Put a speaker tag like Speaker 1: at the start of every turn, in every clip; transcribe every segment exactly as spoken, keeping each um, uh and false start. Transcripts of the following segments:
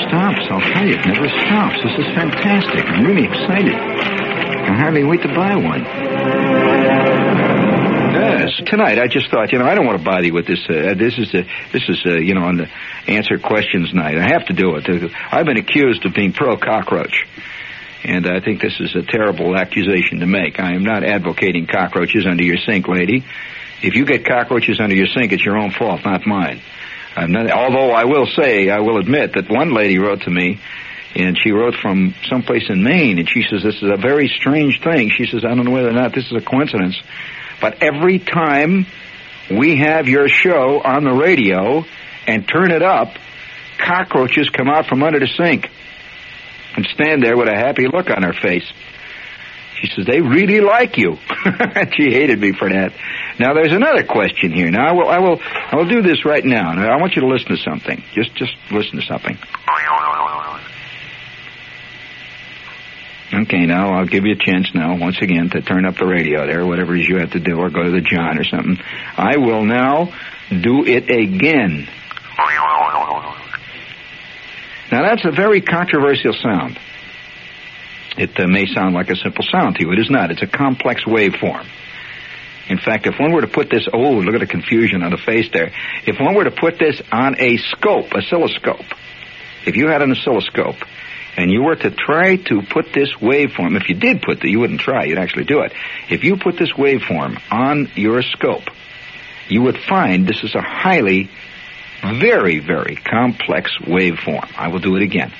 Speaker 1: stops. I'll tell you, it never stops. This is fantastic. I'm really excited. I can hardly wait to buy one. Yes, tonight I just thought, you know, I don't want to bother you with this. Uh, this is, uh, this is, uh, you know, on the answer questions night. I have to do it. I've been accused of being pro-cockroach. And I think this is a terrible accusation to make. I am not advocating cockroaches under your sink, lady. If you get cockroaches under your sink, it's your own fault, not mine. I'm not, although I will say, I will admit that one lady wrote to me, and she wrote from someplace in Maine, and she says, this is a very strange thing. She says, I don't know whether or not this is a coincidence, but every time we have your show on the radio and turn it up, cockroaches come out from under the sink and stand there with a happy look on her face. She says, they really like you. She hated me for that. Now, there's another question here. Now, I will, I will, I will do this right now. Now, I want you to listen to something. Just, just listen to something. Okay, now I'll give you a chance now, once again, to turn up the radio there, whatever it is you have to do, or go to the John or something. I will now do it again. Now, that's a very controversial sound. It uh, may sound like a simple sound to you. It is not. It's a complex waveform. In fact, if one were to put this... Oh, look at the confusion on the face there. If one were to put this on a scope, oscilloscope, if you had an oscilloscope, and you were to try to put this waveform... If you did put it, you wouldn't try. You'd actually do it. If you put this waveform on your scope, you would find this is a highly, very, very complex waveform. I will do it again.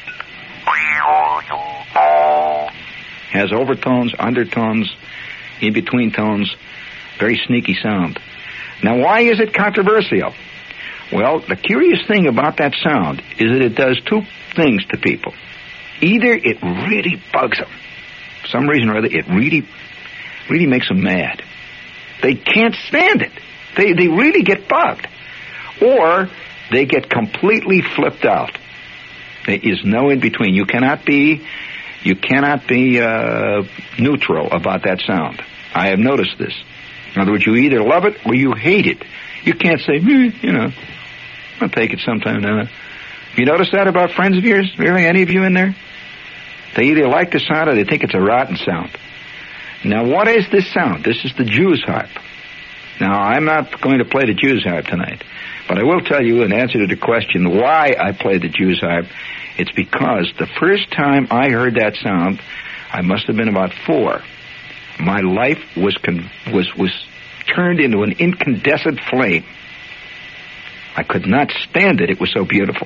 Speaker 1: Has overtones, undertones, in-between tones, very sneaky sound. Now, why is it controversial? Well, the curious thing about that sound is that it does two things to people. Either it really bugs them. For some reason or other, it really, really makes them mad. They can't stand it. They, they really get bugged. Or they get completely flipped out. There is no in-between. You cannot be... You cannot be uh, neutral about that sound. I have noticed this. In other words, you either love it or you hate it. You can't say, eh, you know, I'll take it sometime now. You notice that about friends of yours? Really, any of you in there? They either like the sound or they think it's a rotten sound. Now, what is this sound? This is the Jew's harp. Now, I'm not going to play the Jew's harp tonight, but I will tell you in answer to the question why I play the Jew's harp. It's because the first time I heard that sound, I must have been about four. My life was con- was was turned into an incandescent flame. I could not stand it. It was so beautiful.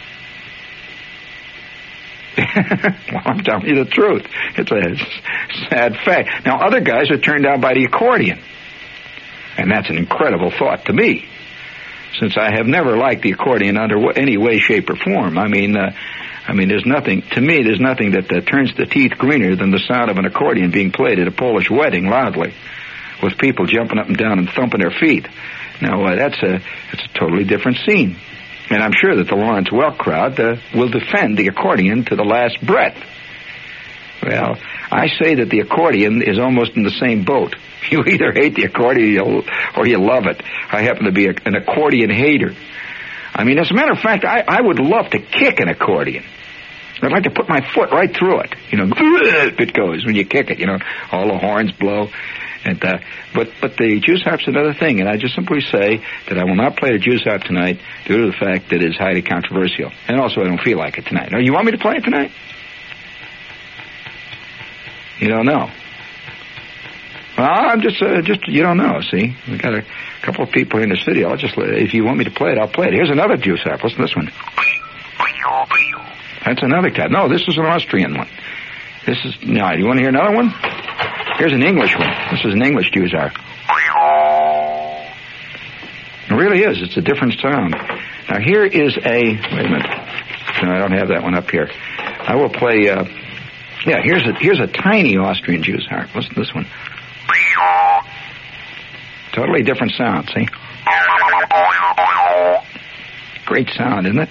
Speaker 1: Well, I'm telling you the truth. It's a sad fact. Now, other guys are turned down by the accordion. And that's an incredible thought to me, since I have never liked the accordion under any way, shape, or form. I mean, uh, I mean, there's nothing, to me, there's nothing that uh, turns the teeth greener than the sound of an accordion being played at a Polish wedding loudly, with people jumping up and down and thumping their feet. Now, uh, that's a, that's a totally different scene. And I'm sure that the Lawrence Welk crowd uh, will defend the accordion to the last breath. Well, I say that the accordion is almost in the same boat. You either hate the accordion or you love it. I happen to be a, an accordion hater. I mean, as a matter of fact, I, I would love to kick an accordion. I'd like to put my foot right through it. You know, it goes when you kick it, you know, all the horns blow. And uh, but but the Jew's harp's another thing, and I just simply say that I will not play the Jew's harp tonight due to the fact that it is highly controversial. And also I don't feel like it tonight. Now, you want me to play it tonight? You don't know. Well, I'm just, uh, just, you don't know, see? We got a couple of people in the studio. I'll just, if you want me to play it, I'll play it. Here's another Jew's harp. Listen to this one. That's another cat. No, this is an Austrian one. This is, now, you want to hear another one? Here's an English one. This is an English Jew's harp. It really is. It's a different sound. Now, here is a, wait a minute. No, I don't have that one up here. I will play, uh, yeah, here's a, here's a tiny Austrian Jew's harp. Listen to this one. Totally different sound, see? Great sound, isn't it?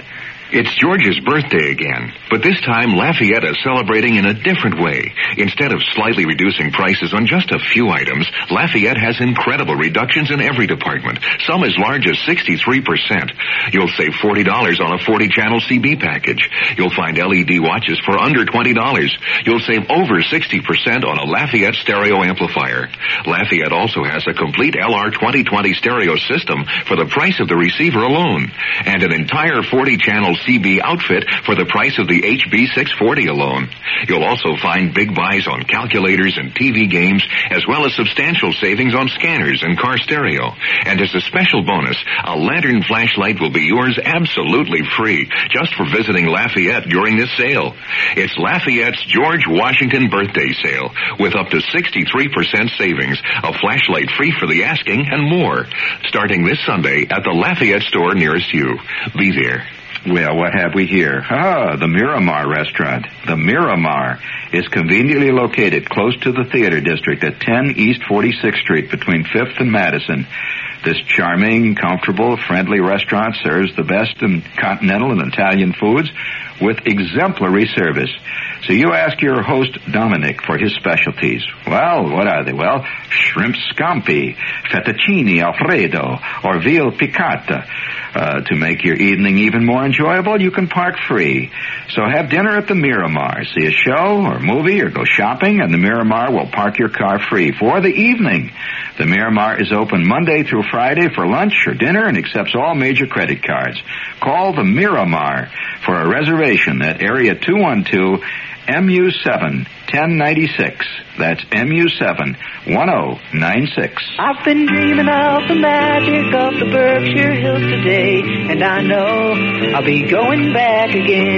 Speaker 2: It's George's birthday again, but this time Lafayette is celebrating in a different way. Instead of slightly reducing prices on just a few items, Lafayette has incredible reductions in every department, some as large as sixty-three percent. You'll save forty dollars on a forty-channel C B package. You'll find L E D watches for under twenty dollars. You'll save over sixty percent on a Lafayette stereo amplifier. Lafayette also has a complete L R twenty twenty stereo system for the price of the receiver alone, and an entire forty-channel C B outfit for the price of the H B six forty alone. You'll also find big buys on calculators and T V games, as well as substantial savings on scanners and car stereo. And as a special bonus, a lantern flashlight will be yours absolutely free, just for visiting Lafayette during this sale. It's Lafayette's George Washington birthday sale, with up to sixty-three percent savings, a flashlight free for the asking, and more. Starting this Sunday at the Lafayette store nearest you. Be there.
Speaker 1: Well, what have we here? Ah, the Miramar restaurant. The Miramar is conveniently located close to the theater district at ten East forty-sixth Street between fifth and Madison. This charming, comfortable, friendly restaurant serves the best in continental and Italian foods with exemplary service. So you ask your host, Dominic, for his specialties. Well, what are they? Well, shrimp scampi, fettuccine alfredo, or veal piccata. Uh, to make your evening even more enjoyable, you can park free. So have dinner at the Miramar. See a show or movie or go shopping, and the Miramar will park your car free for the evening. The Miramar is open Monday through Friday for lunch or dinner and accepts all major credit cards. Call the Miramar for a reservation at area two one two M U seven ten ninety-six. That's M U seven ten ninety-six.
Speaker 3: I've been dreaming of the magic of the Berkshire Hills today, and I know I'll be going back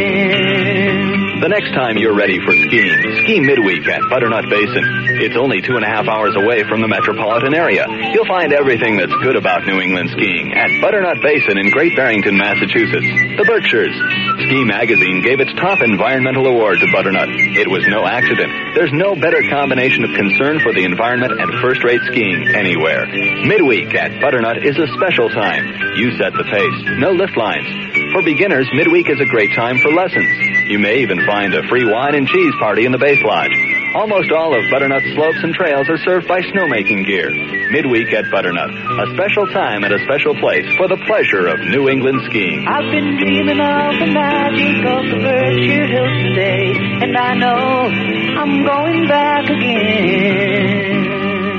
Speaker 3: again.
Speaker 4: The next time you're ready for skiing, ski midweek at Butternut Basin. It's only two and a half hours away from the metropolitan area. You'll find everything that's good about New England skiing at Butternut Basin in Great Barrington, Massachusetts. The Berkshires. Ski Magazine gave its top environmental award to Butternut. It was no accident. There's no better combination of concern for the environment and first-rate skiing anywhere. Midweek at Butternut is a special time. You set the pace. No lift lines. For beginners, midweek is a great time for lessons. You may even find a free wine and cheese party in the base lodge. Almost all of Butternut's slopes and trails are served by snowmaking gear. Midweek at Butternut, a special time at a special place for the pleasure of New England skiing.
Speaker 3: I've been dreaming of the magic of the Berkshire Hills today, and I know I'm going back again.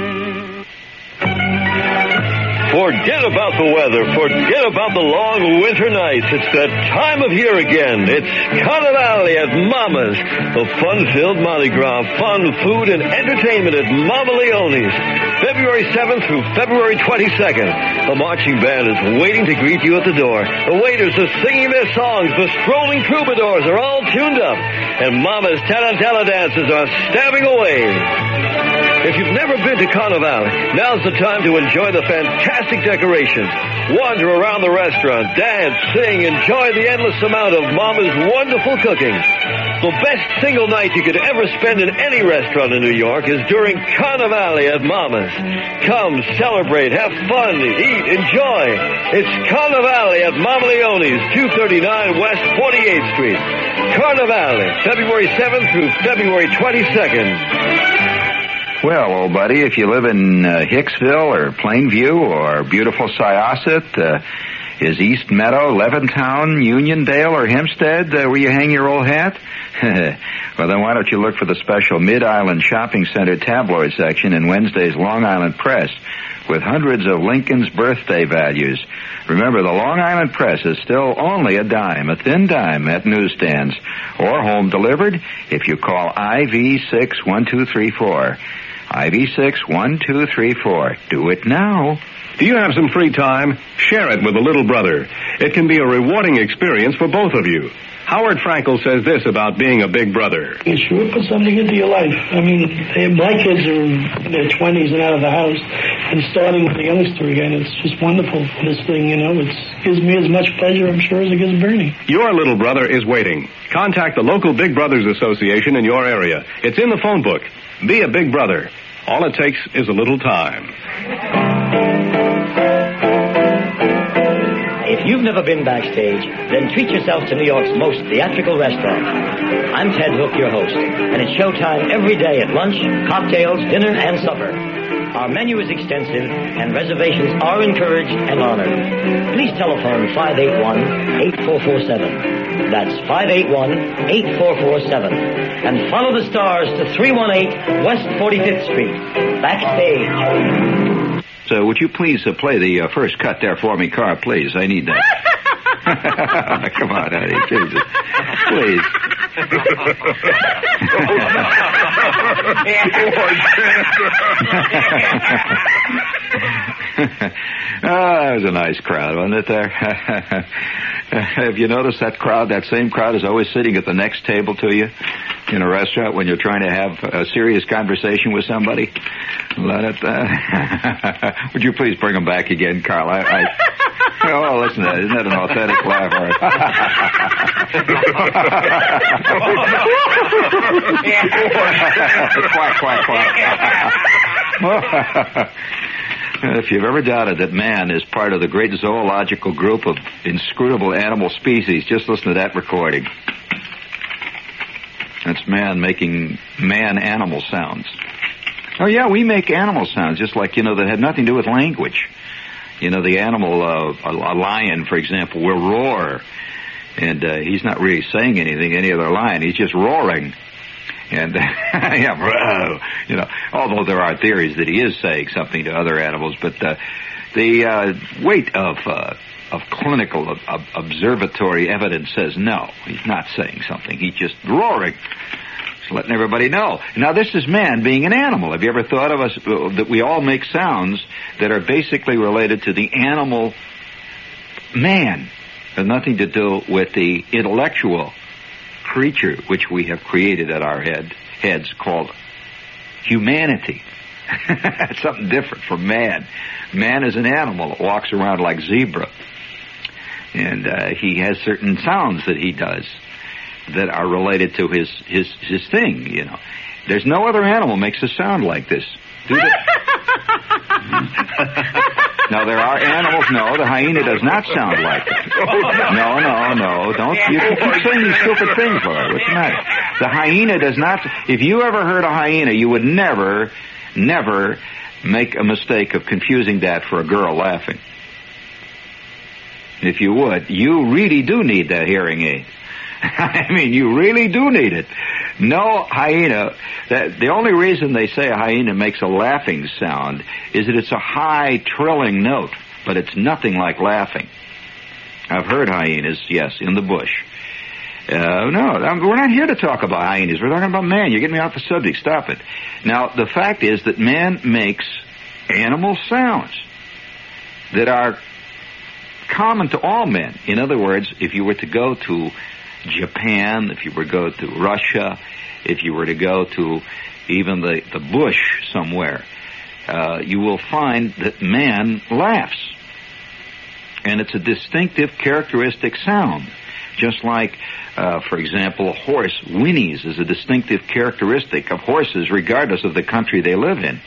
Speaker 5: Forget about the weather. Forget about the long winter nights. It's that time of year again. It's Carnival at Mama's. The fun-filled Mardi Gras, fun, food, and entertainment at Mama Leone's. February seventh through February twenty-second. The marching band is waiting to greet you at the door. The waiters are singing their songs. The strolling troubadours are all tuned up. And Mama's tarantella dancers are stabbing away. If you've never been to Carnival, now's the time to enjoy the fantastic decorations. Wander around the restaurant, dance, sing, enjoy the endless amount of Mama's wonderful cooking. The best single night you could ever spend in any restaurant in New York is during Carnival at Mama's. Come, celebrate, have fun, eat, enjoy. It's Carnival at Mama Leone's, two thirty-nine West forty-eighth Street. Carnival, February seventh through February twenty-second.
Speaker 1: Well, old buddy, if you live in uh, Hicksville or Plainview or beautiful Syosset, uh, is East Meadow, Levittown, Uniondale, or Hempstead uh, where you hang your old hat? Well, then why don't you look for the special Mid-Island Shopping Center tabloid section in Wednesday's Long Island Press with hundreds of Lincoln's birthday values. Remember, the Long Island Press is still only a dime, a thin dime at newsstands, or home delivered if you call I V six one two three four. I V six one two three four. Do it now.
Speaker 6: Do you have some free time? Share it with a little brother. It can be a rewarding experience for both of you. Howard Frankel says this about being a big brother.
Speaker 7: It sure puts something into your life. I mean, they, my kids are in their twenties and out of the house, and starting with the youngster again, it's just wonderful, this thing, you know. It gives me as much pleasure, I'm sure, as it gives Bernie.
Speaker 6: Your little brother is waiting. Contact the local Big Brothers Association in your area. It's in the phone book. Be a big brother. All it takes is a little time.
Speaker 3: If you
Speaker 8: you've never been backstage, then treat yourself to New York's most theatrical restaurant. I'm Ted Hook, your host, and it's showtime every day at lunch, cocktails, dinner, and supper. Our menu is extensive, and reservations are encouraged and honored. Please telephone five eight one, eight four four seven. That's five eight one, eight four four seven. And follow the stars to three one eight West forty-fifth Street. Backstage.
Speaker 1: So would you please uh, play the uh, first cut there for me, Carl, please? I need that. Come on, honey. Jesus. Please. Oh, that was a nice crowd, wasn't it there? Have you noticed that crowd, that same crowd is always sitting at the next table to you in a restaurant when you're trying to have a serious conversation with somebody? Let it, uh... Would you please bring them back again, Carl? I, I... Oh, listen to that. Isn't that an authentic laugh? Quack, quack, quack. If you've ever doubted that man is part of the great zoological group of inscrutable animal species, just listen to that recording. That's man making man-animal sounds. Oh, yeah, we make animal sounds, just like, you know, that had nothing to do with language. You know, the animal, uh, a, a lion, for example, will roar. And uh, he's not really saying anything, any other lion. He's just roaring. And, yeah, you know, although there are theories that he is saying something to other animals, but uh, the uh, weight of uh, of clinical of, of observatory evidence says no, he's not saying something. He's just roaring. Just letting everybody know. Now, this is man being an animal. Have you ever thought of us uh, that we all make sounds that are basically related to the animal man? Has nothing to do with the intellectual creature which we have created at our head heads called humanity. It's something different from man. Man is an animal that walks around like zebra. And uh, he has certain sounds that he does that are related to his, his, his thing, you know. There's no other animal makes a sound like this. Do they? Now, there are animals, no, the hyena does not sound like it. No, no, no, don't, you keep saying these stupid things, Laura. What's the matter? The hyena does not, if you ever heard a hyena, you would never, never make a mistake of confusing that for a girl laughing. If you would, you really do need that hearing aid. I mean, you really do need it. No hyena, that, the only reason they say a hyena makes a laughing sound is that it's a high, trilling note, but it's nothing like laughing. I've heard hyenas, yes, in the bush. Uh, no, I'm, we're not here to talk about hyenas. We're talking about man. You're getting me off the subject. Stop it. Now, the fact is that man makes animal sounds that are common to all men. In other words, if you were to go to Japan, if you were to go to Russia, if you were to go to even the, the bush somewhere, uh, you will find that man laughs. And it's a distinctive, characteristic sound. Just like, uh, for example, a horse whinnies is a distinctive characteristic of horses regardless of the country they live in.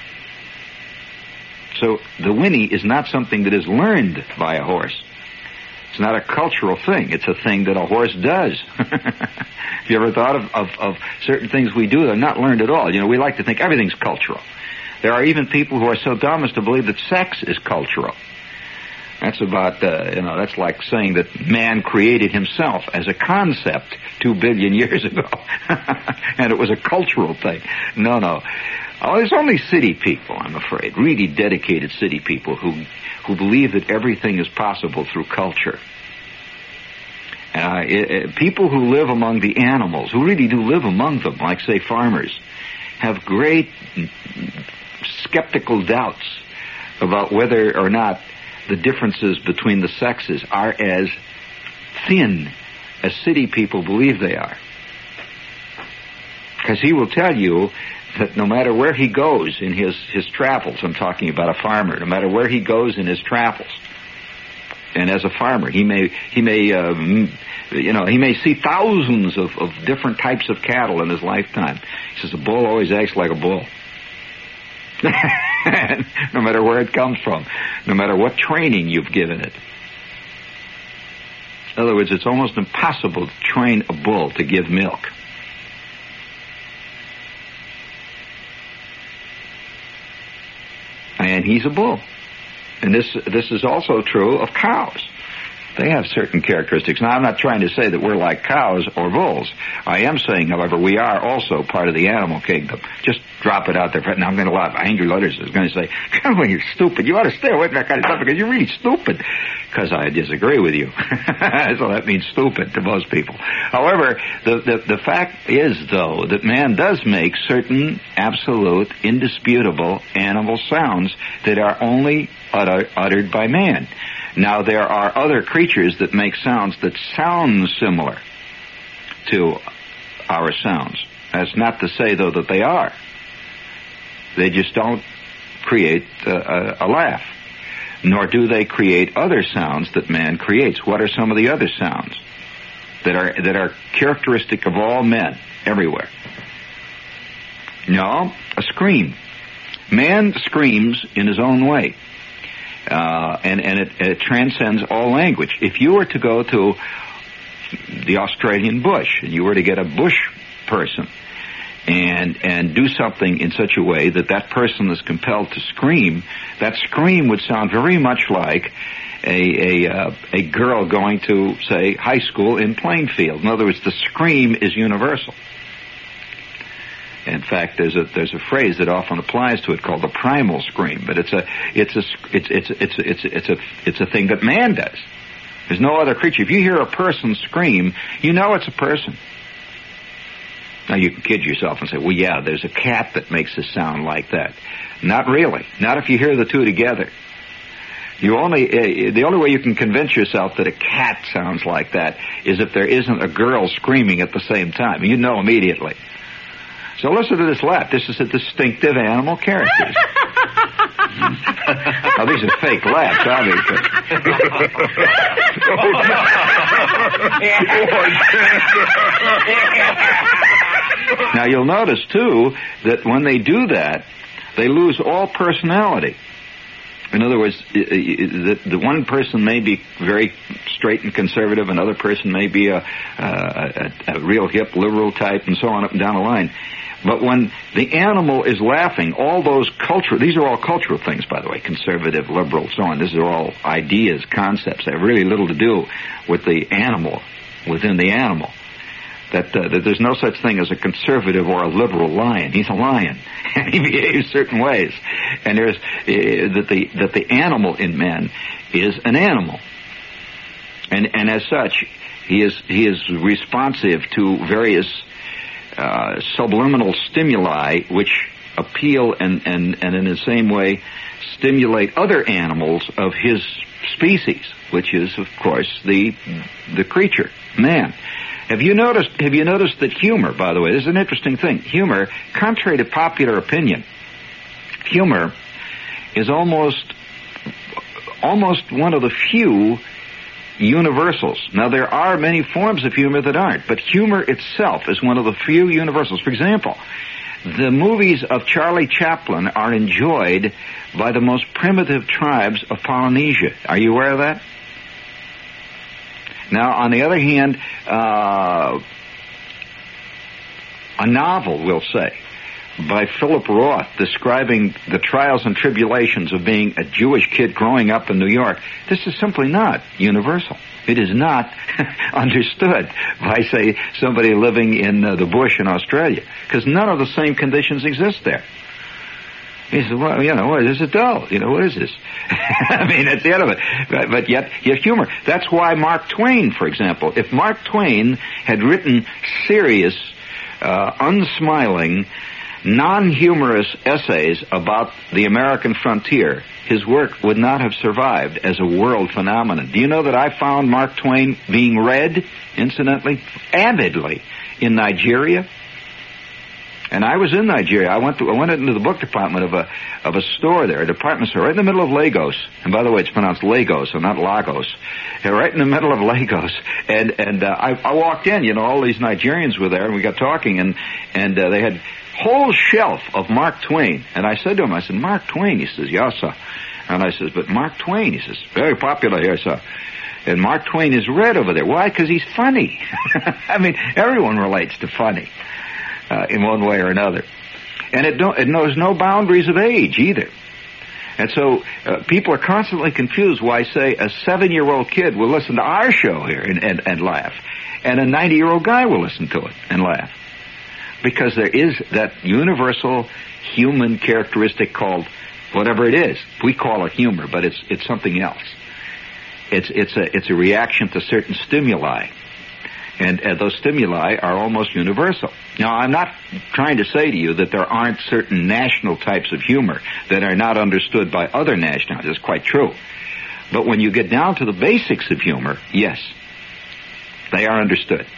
Speaker 1: So the whinny is not something that is learned by a horse. It's not a cultural thing. It's a thing that a horse does. Have you ever thought of, of, of certain things we do that are not learned at all? You know, we like to think everything's cultural. There are even people who are so dumb as to believe that sex is cultural. That's about, uh, you know, that's like saying that man created himself as a concept two billion years ago. And it was a cultural thing. No, no. Oh, there's only city people, I'm afraid, really dedicated city people who who believe that everything is possible through culture. Uh, it, it, people who live among the animals, who really do live among them, like, say, farmers, have great skeptical doubts about whether or not the differences between the sexes are as thin as city people believe they are. Because he will tell you that no matter where he goes in his, his travels, I'm talking about a farmer, no matter where he goes in his travels, and as a farmer, he may, he may, um, you know, he may see thousands of, of different types of cattle in his lifetime. He says a bull always acts like a bull. No matter where it comes from, no matter what training you've given it. In other words, it's almost impossible to train a bull to give milk. And he's a bull. And this this is also true of cows. They have certain characteristics. Now, I'm not trying to say that we're like cows or bulls. I am saying, however, we are also part of the animal kingdom. Just drop it out there. Now, I'm going to have angry letters is going to say, come on, you're stupid. You ought to stay away from that kind of stuff because you're really stupid. Because I disagree with you. So that means stupid to most people. However, the, the, the fact is, though, that man does make certain absolute, indisputable animal sounds that are only utter, uttered by man. Now, there are other creatures that make sounds that sound similar to our sounds. That's not to say, though, that they are. They just don't create uh, a laugh. Nor do they create other sounds that man creates. What are some of the other sounds that are that are characteristic of all men everywhere? No, a scream. Man screams in his own way. Uh, and and it, it transcends all language. If you were to go to the Australian bush, and you were to get a bush person, and and do something in such a way that that person is compelled to scream, that scream would sound very much like a a, uh, a girl going to, say, high school in Plainfield. In other words, the scream is universal. In fact, there's a there's a phrase that often applies to it called the primal scream, but it's a it's a it's it's it's it's it's a it's a thing that man does. There's no other creature. If you hear a person scream, you know it's a person. Now you can kid yourself and say, "Well, yeah, there's a cat that makes a sound like that." Not really. Not if you hear the two together. You only uh, the only way you can convince yourself that a cat sounds like that is if there isn't a girl screaming at the same time. You know immediately. So listen to this laugh. This is a distinctive animal character. Now, these are fake laughs, obviously. Now, you'll notice, too, that when they do that, they lose all personality. In other words, the, the one person may be very straight and conservative, another person may be a, a, a real hip liberal type, and so on up and down the line. But when the animal is laughing, all those cultural, these are all cultural things, by the way, conservative, liberal, so on. These are all ideas, concepts. They have really little to do with the animal, within the animal. That, uh, that there's no such thing as a conservative or a liberal lion. He's a lion, and he behaves certain ways. And there's uh, that the that the animal in man is an animal, and and as such, he is he is responsive to various Uh, subliminal stimuli which appeal and, and, and in the same way stimulate other animals of his species, which is, of course, the the creature, man. Have you noticed have you noticed that humor, by the way, this is an interesting thing. Humor, contrary to popular opinion, humor is almost almost one of the few universals. Now, there are many forms of humor that aren't, but humor itself is one of the few universals. For example, the movies of Charlie Chaplin are enjoyed by the most primitive tribes of Polynesia. Are you aware of that? Now, on the other hand, uh, a novel, we'll say, by Philip Roth describing the trials and tribulations of being a Jewish kid growing up in New York, this is simply not universal. It is not understood by, say, somebody living in uh, the bush in Australia, because none of the same conditions exist there. He says, well, you know, this is dull. You know, what is this? I mean, that's the end of it. But, but yet, yet humor. That's why Mark Twain, for example, if Mark Twain had written serious, uh, unsmiling, non-humorous essays about the American frontier, his work would not have survived as a world phenomenon. Do you know that I found Mark Twain being read, incidentally, avidly in Nigeria? And I was in Nigeria. I went to, I went into the book department of a of a store there, a department store, right in the middle of Lagos. And by the way, it's pronounced Lagos, so not Lagos. And right in the middle of Lagos. And and uh, I, I walked in. You know, all these Nigerians were there, and we got talking, and and uh, they had whole shelf of Mark Twain. And I said to him, I said, Mark Twain? He says, yes, sir. And I says, but Mark Twain? He says, very popular here, sir. And Mark Twain is red over there. Why? Because he's funny. I mean, everyone relates to funny uh, in one way or another. And it, don't, it knows no boundaries of age either. And so uh, people are constantly confused why, say, a seven-year-old kid will listen to our show here and, and, and laugh, and a ninety-year-old guy will listen to it and laugh. Because there is that universal human characteristic called whatever it is. We call it humor, but it's it's something else. It's it's a it's a reaction to certain stimuli. And uh, those stimuli are almost universal. Now, I'm not trying to say to you that there aren't certain national types of humor that are not understood by other nationalities. It's quite true. But when you get down to the basics of humor, yes, they are understood.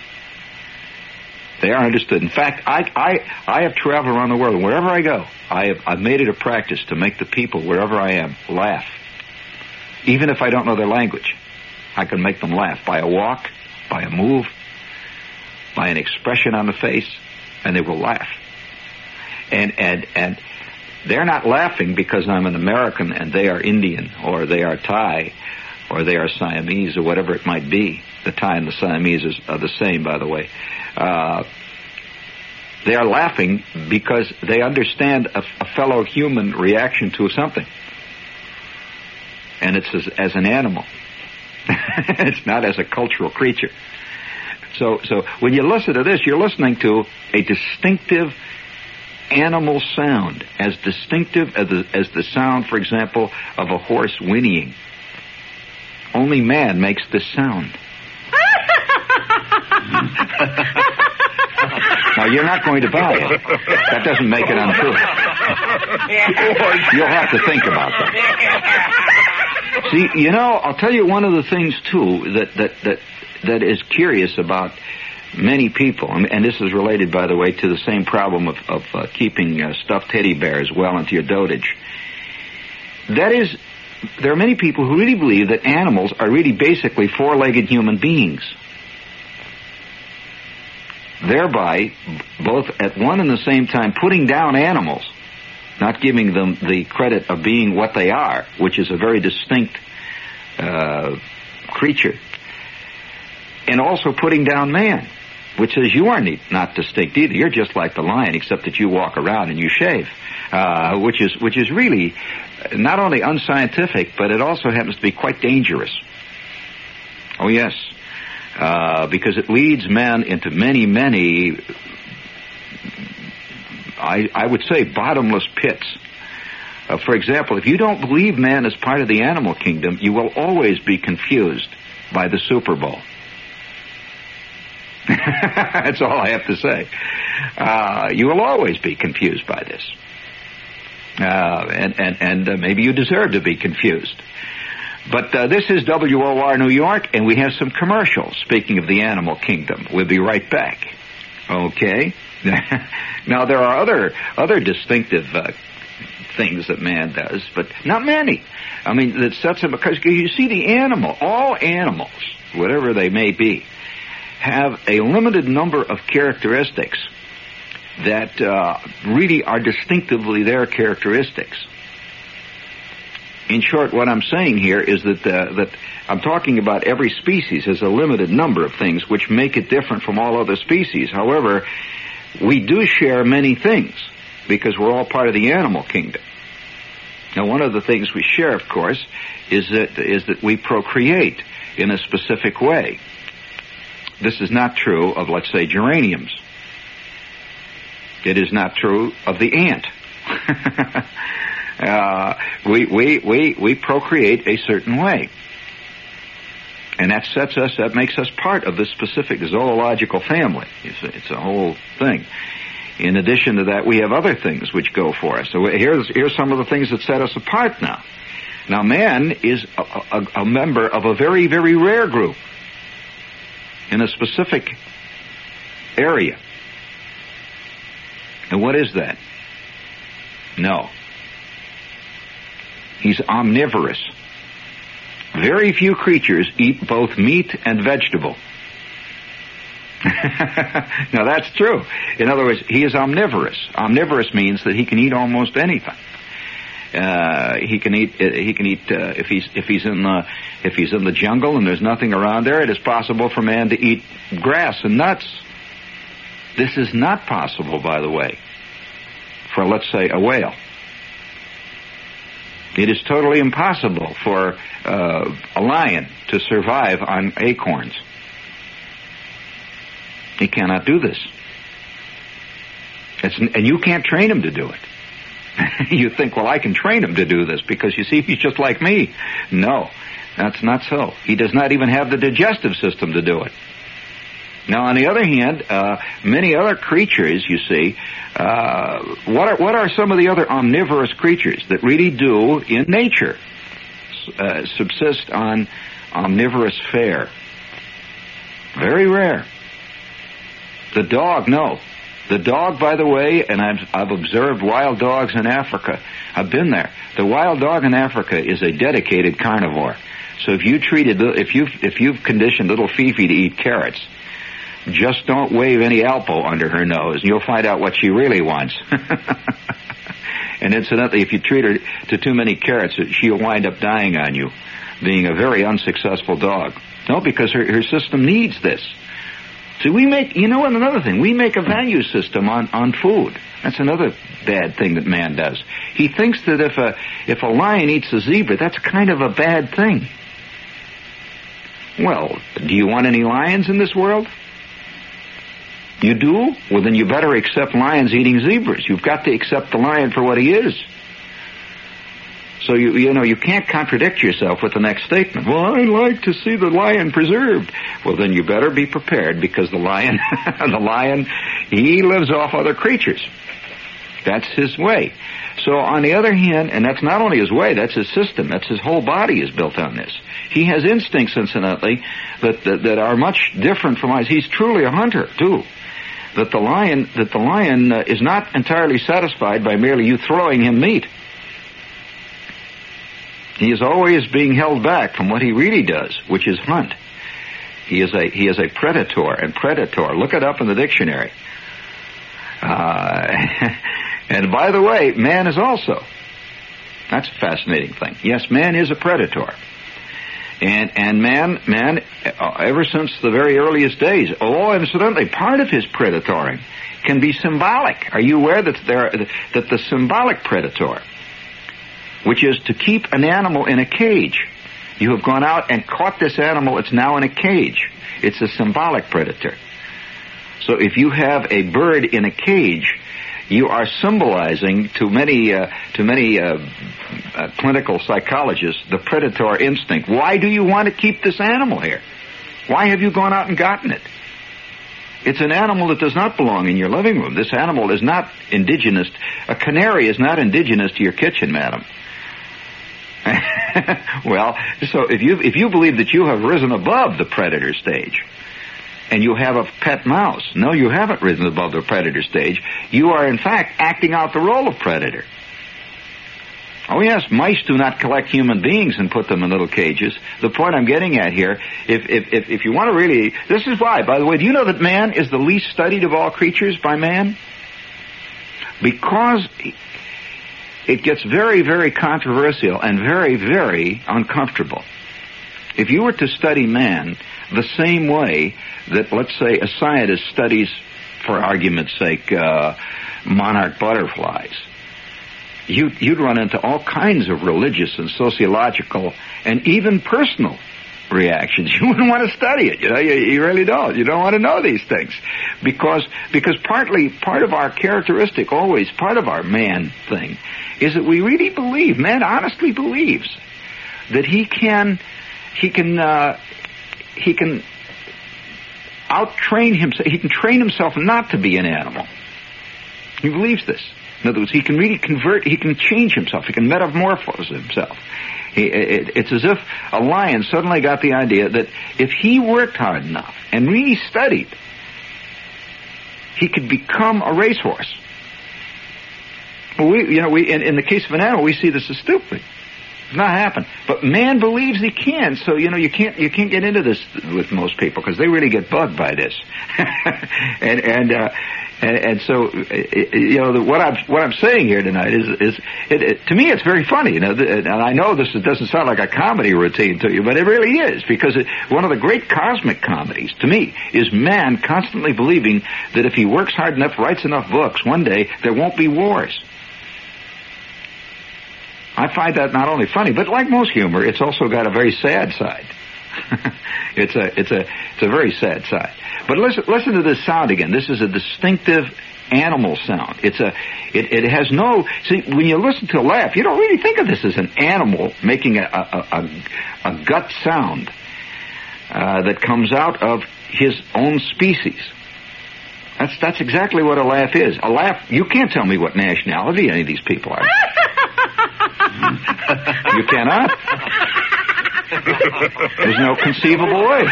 Speaker 1: They are understood. In fact, I I I have traveled around the world, and wherever I go, I have I've made it a practice to make the people wherever I am laugh. Even if I don't know their language, I can make them laugh by a walk, by a move, by an expression on the face, and they will laugh. And and and they're not laughing because I'm an American and they are Indian, or they are Thai, or they are Siamese, or whatever it might be. The Thai and the Siamese is, are the same, by the way. Uh, they are laughing because they understand a, a fellow human reaction to something. And it's as, as an animal. It's not as a cultural creature. So, so when you listen to this, you're listening to a distinctive animal sound, as distinctive as the, as the sound, for example, of a horse whinnying. Only man makes this sound. Now, you're not going to buy it. That doesn't make it untrue. You'll have to think about that. See, you know, I'll tell you one of the things, too, that that that, that is curious about many people, and this is related, by the way, to the same problem of, of uh, keeping uh, stuffed teddy bears well into your dotage. That is, there are many people who really believe that animals are really basically four-legged human beings. Thereby, both at one and the same time putting down animals, not giving them the credit of being what they are, which is a very distinct uh, creature, and also putting down man, which says you are not distinct either. You're just like the lion, except that you walk around and you shave, uh, which is which is really not only unscientific, but it also happens to be quite dangerous. Oh, yes. Uh, because it leads men into many, many, I, I would say, bottomless pits. Uh, for example, if you don't believe man is part of the animal kingdom, you will always be confused by the Super Bowl. That's all I have to say. Uh, you will always be confused by this. Uh, and and, and uh, maybe you deserve to be confused. But uh, this is W O R New York, and we have some commercials, speaking of the animal kingdom. We'll be right back. Okay? Now, there are other other distinctive uh, things that man does, but not many. I mean, that sets him, because you see the animal, all animals, whatever they may be, have a limited number of characteristics that uh, really are distinctively their characteristics. In short, what I'm saying here is that uh, that I'm talking about every species has a limited number of things which make it different from all other species. However, we do share many things because we're all part of the animal kingdom. Now, one of the things we share, of course, is that is that we procreate in a specific way. This is not true of, let's say, geraniums. It is not true of the ant. Uh, we, we, we, we procreate a certain way. And that sets us, that makes us part of this specific zoological family. It's a, it's a whole thing. In addition to that, we have other things which go for us. So here's, here's some of the things that set us apart now. Now, man is a, a, a member of a very, very rare group in a specific area. And what is that? No. He's omnivorous. Very few creatures eat both meat and vegetable. Now, that's true. In other words, he is omnivorous. Omnivorous means that he can eat almost anything. Uh, he can eat. Uh, he can eat uh, if he's if he's in the if he's in the jungle and there's nothing around there. It is possible for man to eat grass and nuts. This is not possible, by the way, for let's say a whale. It is totally impossible for uh, a lion to survive on acorns. He cannot do this. It's, and you can't train him to do it. You think, well, I can train him to do this because, you see, he's just like me. No, that's not so. He does not even have the digestive system to do it. Now, on the other hand, uh, many other creatures, you see, uh, what are, what are some of the other omnivorous creatures that really do, in nature, uh, subsist on omnivorous fare? Very rare. The dog, no. The dog, by the way, and I've, I've observed wild dogs in Africa. I've been there. The wild dog in Africa is a dedicated carnivore. So if you treated, if you've, if you've conditioned little Fifi to eat carrots, just don't wave any Alpo under her nose, and you'll find out what she really wants. And incidentally, if you treat her to too many carrots, she'll wind up dying on you, being a very unsuccessful dog. No, because her, her system needs this. See, we make, you know what, another thing, we make a value system on, on food. That's another bad thing that man does. He thinks that if a, if a lion eats a zebra, that's kind of a bad thing. Well, do you want any lions in this world? You do? Well, then you better accept lions eating zebras. You've got to accept the lion for what he is. So, you you know, you can't contradict yourself with the next statement. Well, I'd like to see the lion preserved. Well, then you better be prepared, because the lion, the lion, he lives off other creatures. That's his way. So, on the other hand, and that's not only his way, that's his system. That's his whole body is built on this. He has instincts, incidentally, that, that, that are much different from ours. He's truly a hunter, too. That the lion, that the lion uh, is not entirely satisfied by merely you throwing him meat. He is always being held back from what he really does, which is hunt. He is a he is a predator, and predator. Look it up in the dictionary. Uh, and by the way, man is also. That's a fascinating thing. Yes, man is a predator. And and man, man, uh, ever since the very earliest days, oh, incidentally, part of his predatoring can be symbolic. Are you aware that there that the symbolic predator, which is to keep an animal in a cage, you have gone out and caught this animal, it's now in a cage. It's a symbolic predator. So if you have a bird in a cage, you are symbolizing to many uh, to many uh, uh, clinical psychologists the predator instinct. Why do you want to keep this animal here? Why have you gone out and gotten it? It's an animal that does not belong in your living room. This animal is not indigenous. A canary is not indigenous to your kitchen, madam. Well, so if you if you believe that you have risen above the predator stage, and you have a pet mouse, no, you haven't risen above the predator stage. You are, in fact, acting out the role of predator. Oh, yes, mice do not collect human beings and put them in little cages. The point I'm getting at here, if if if, if you want to really, this is why, by the way, do you know that man is the least studied of all creatures by man? Because it gets very, very controversial and very, very uncomfortable. If you were to study man the same way that, let's say, a scientist studies, for argument's sake, uh, monarch butterflies, you'd, you'd run into all kinds of religious and sociological and even personal reactions. You wouldn't want to study it. You know, you, you really don't. You don't want to know these things. Because, because partly, part of our characteristic, always, part of our man thing, is that we really believe, man honestly believes, that he can, he can, uh, he can out-train himself, he can train himself not to be an animal. He believes this. In other words, he can really convert, he can change himself, he can metamorphose himself. He, it, it's as if a lion suddenly got the idea that if he worked hard enough and really studied, he could become a racehorse. Well, we, you know, we in, in the case of an animal, we see this as stupid. It's not happen. But man believes he can, so you know you can't you can't get into this with most people because they really get bugged by this. and and uh, And, and so, you know, the, what I'm what I'm saying here tonight is is it, it, to me it's very funny. You know, and I know this doesn't sound like a comedy routine to you, but it really is, because it, one of the great cosmic comedies to me is man constantly believing that if he works hard enough, writes enough books, one day there won't be wars. I find that not only funny, but like most humor, it's also got a very sad side. it's a it's a it's a very sad side. But listen listen to this sound again. This is a distinctive animal sound. It's a it, it has no see when you listen to a laugh, you don't really think of this as an animal making a a, a, a gut sound uh, that comes out of his own species. That's that's exactly what a laugh is. A laugh. You can't tell me what nationality any of these people are. You cannot. There's no conceivable way.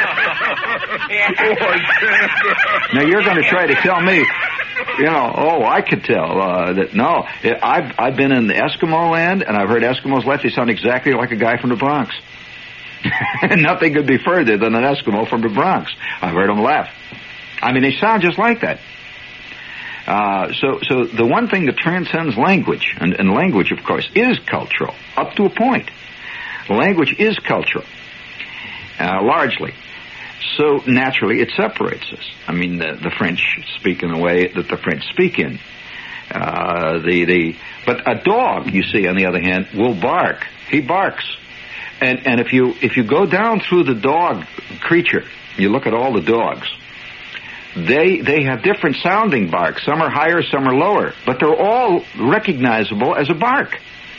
Speaker 1: Now you're going to try to tell me, you know, oh, I could tell uh, that. No, I've I've been in the Eskimo land, and I've heard Eskimos laugh. They sound exactly like a guy from the Bronx. Nothing could be further than an Eskimo from the Bronx. I've heard them laugh. I mean, they sound just like that. Uh, so, so the one thing that transcends language, and, and language, of course, is cultural, up to a point. Language is cultural, uh, largely. So naturally, it separates us. I mean, the, the French speak in the way that the French speak in. Uh, the the but a dog, you see, on the other hand, will bark. He barks, and and if you if you go down through the dog creature, you look at all the dogs. They they have different sounding barks. Some are higher, some are lower, but they're all recognizable as a bark.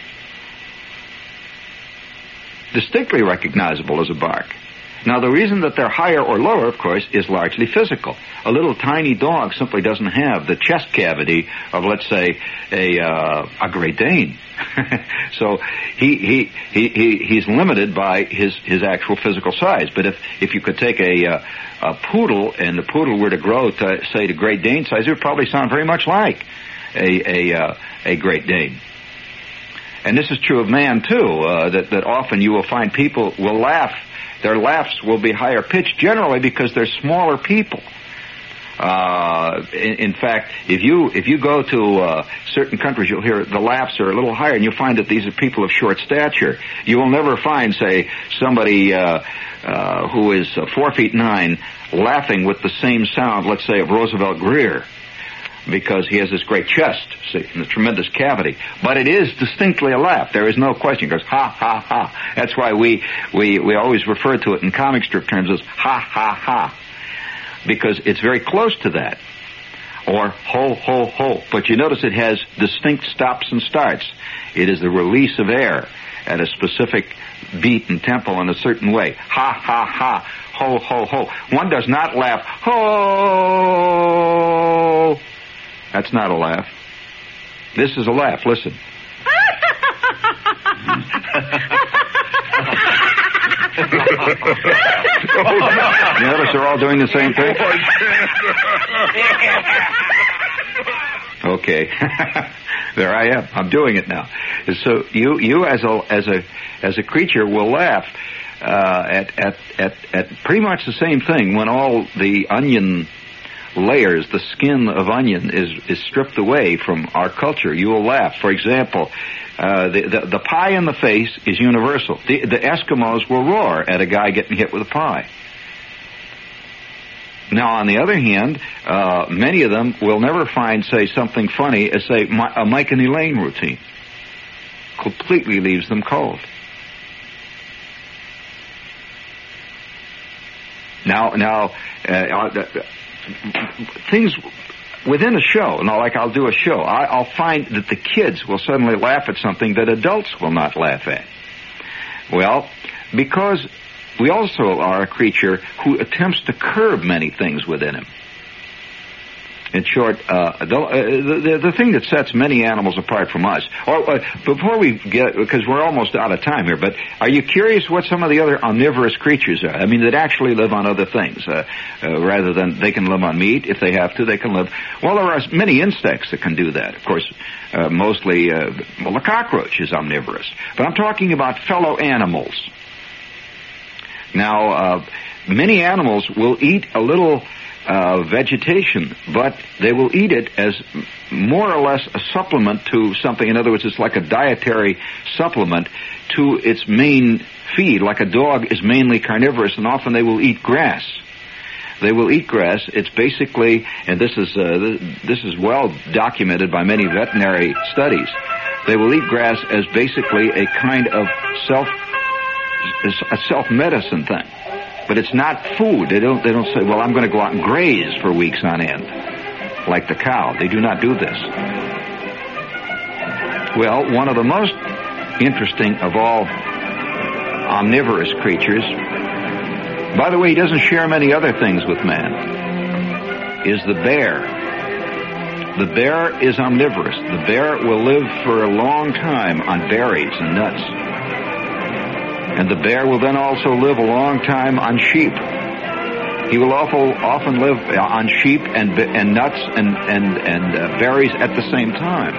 Speaker 1: Distinctly recognizable as a bark. Now, the reason that they're higher or lower, of course, is largely physical. A little tiny dog simply doesn't have the chest cavity of, let's say, a uh, a Great Dane. So he, he he he he's limited by his his actual physical size. But if if you could take a uh, a poodle and the poodle were to grow to, say, to Great Dane size, it would probably sound very much like a a uh, a Great Dane. And this is true of man too. Uh, that that often you will find people will laugh. Their laughs will be higher pitched, generally because they're smaller people. Uh, in, in fact, if you if you go to uh, certain countries, you'll hear the laughs are a little higher, and you'll find that these are people of short stature. You will never find, say, somebody uh, uh, who is uh, four feet nine laughing with the same sound, let's say, of Roosevelt Grier, because he has this great chest, see, and a tremendous cavity. But it is distinctly a laugh. There is no question. It goes, ha, ha, ha. That's why we, we, we always refer to it in comic strip terms as ha, ha, ha. Because it's very close to that. Or ho, ho, ho. But you notice it has distinct stops and starts. It is the release of air at a specific beat and tempo in a certain way. Ha, ha, ha. Ho, ho, ho. One does not laugh, ho. That's not a laugh. This is a laugh. Listen. You notice they're all doing the same thing? Okay. There I am. I'm doing it now. So you you as a as a as a creature will laugh uh, at at at at pretty much the same thing when all the onion layers, the skin of onion is is stripped away from our culture. You will laugh. For example, uh, the, the the pie in the face is universal. The, the Eskimos will roar at a guy getting hit with a pie. Now, on the other hand, uh, many of them will never find, say, something funny as, say, a Mike and Elaine routine. Completely leaves them cold. Now, now, uh, things within a show, now, like I'll do a show, I, I'll find that the kids will suddenly laugh at something that adults will not laugh at. Well, because we also are a creature who attempts to curb many things within him. In short, uh, the, uh, the, the thing that sets many animals apart from us. Or, uh, before we get, because we're almost out of time here, but are you curious what some of the other omnivorous creatures are? I mean, that actually live on other things, uh, uh, rather than they can live on meat if they have to. They can live. Well, there are many insects that can do that. Of course, uh, mostly, uh, well, the cockroach is omnivorous. But I'm talking about fellow animals. Now, uh, many animals will eat a little uh, vegetation, but they will eat it as more or less a supplement to something. In other words, it's like a dietary supplement to its main feed, like a dog is mainly carnivorous, and often they will eat grass. They will eat grass. It's basically, and this is uh, this is well documented by many veterinary studies, they will eat grass as basically a kind of self a self-medicine thing. But it's not food. They don't they don't say, well, I'm going to go out and graze for weeks on end, like the cow. They do not do this. Well, one of the most interesting of all omnivorous creatures, by the way, he doesn't share many other things with man, is the bear. The bear is omnivorous. The bear will live for a long time on berries and nuts. And the bear will then also live a long time on sheep. He will awful, often live on sheep and and nuts and and and uh, berries at the same time.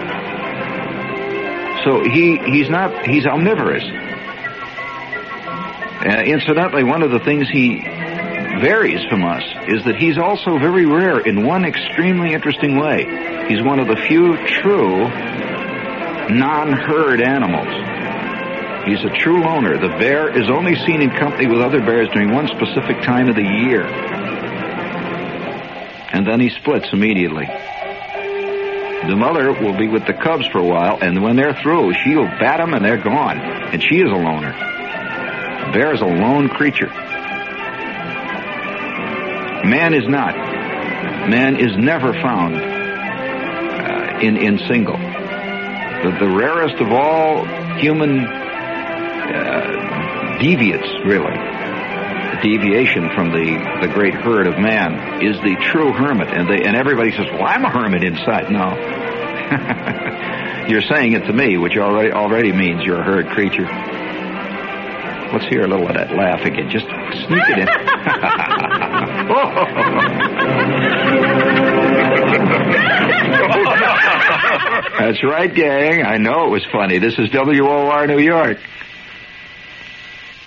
Speaker 1: So he he's not he's omnivorous. Uh, incidentally, one of the things he varies from us is that he's also very rare in one extremely interesting way. He's one of the few true non-herd animals. He's a true loner. The bear is only seen in company with other bears during one specific time of the year. And then he splits immediately. The mother will be with the cubs for a while, and when they're through, she'll bat them and they're gone. And she is a loner. The bear is a lone creature. Man is not. Man is never found uh, in, in single. The, the rarest of all human uh, deviates, really, the deviation from the, the great herd of man, is the true hermit. And, they, and everybody says, well, I'm a hermit inside. No. You're saying it to me, which already, already means you're a herd creature. Let's hear a little of that laugh again. Just sneak it in. That's right, gang. I know it was funny. This is W O R New York.